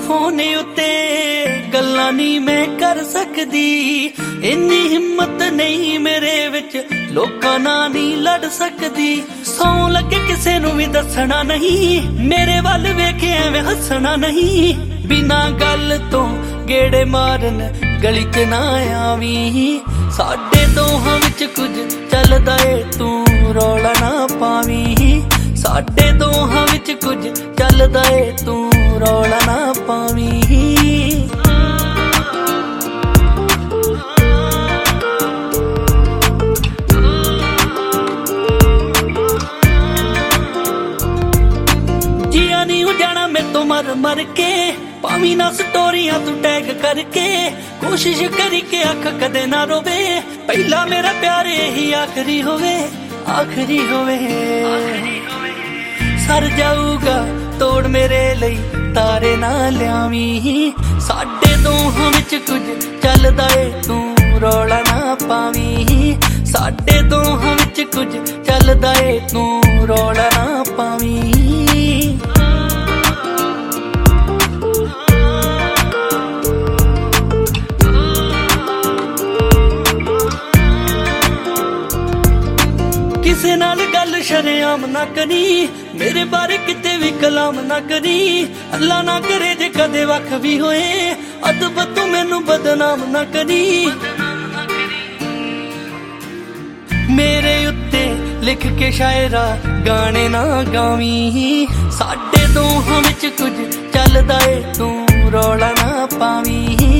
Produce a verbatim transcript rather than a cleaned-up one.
Phone उत्ते गल्लां नहीं मैं कर सकदी, इन्नी हिम्मत नहीं मेरे विच लोकां नाल नहीं लड़ सकदी। सौ लगे किसे नूं भी दसना नहीं, मेरे वल वेख एवें हसना नहीं। बिना गल तो गेड़े मारन गली च ना आवी, साडे दोहां विच कुछ चलदा ए तू रौला ना पावी। साडे दोहां विच कुछ चलदा ए तू रौला ना पावी। जिया नहीं हो जाना मैं तो मर मर के, पावी ना स्टोरियां तू टैग करके। कोशिश करी के अख कदे ना रोवे, पहला मेरा प्यार यही आखिरी होवे, आखिरी होवे। सर जाऊगा तोड़ मेरे लई तारे ना लियावी, साडे दोहां विच कुछ चलदा ए तू रौला ना पावी। साडे दोहां विच कुछ चलदा ए तू रौला ना पावी। किसे नाल गल शरेआम ना करी, मेरे बारे किते भी कलाम ना करी। अल्लाह ना करे जे कदे वख भी होए, अदब तू मैनू बदनाम ना करी। मेरे उत्ते लिख के शायरा गाने ना गावी, साडे दोहां विच कुछ चलदा ए तू रौला ना पावी।